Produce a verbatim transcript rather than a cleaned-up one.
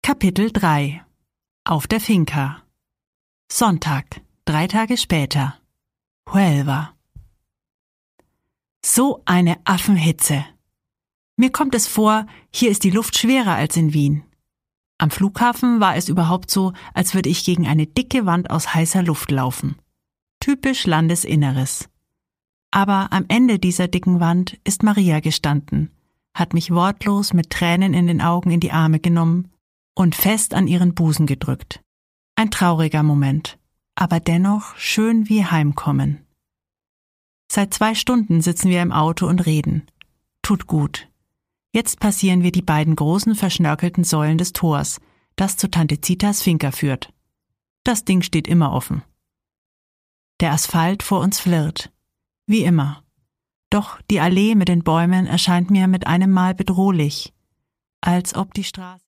Kapitel drei. Auf der Finca. Sonntag, drei Tage später. Huelva. So eine Affenhitze. Mir kommt es vor, hier ist die Luft schwerer als in Wien. Am Flughafen war es überhaupt so, als würde ich gegen eine dicke Wand aus heißer Luft laufen. Typisch Landesinneres. Aber am Ende dieser dicken Wand ist Maria gestanden, hat mich wortlos mit Tränen in den Augen in die Arme genommen und fest an ihren Busen gedrückt. Ein trauriger Moment, aber dennoch schön wie Heimkommen. Seit zwei Stunden sitzen wir im Auto und reden. Tut gut. Jetzt passieren wir die beiden großen verschnörkelten Säulen des Tors, das zu Tante Zitas Finca führt. Das Ding steht immer offen. Der Asphalt vor uns flirrt. Wie immer. Doch die Allee mit den Bäumen erscheint mir mit einem Mal bedrohlich, als ob die Straße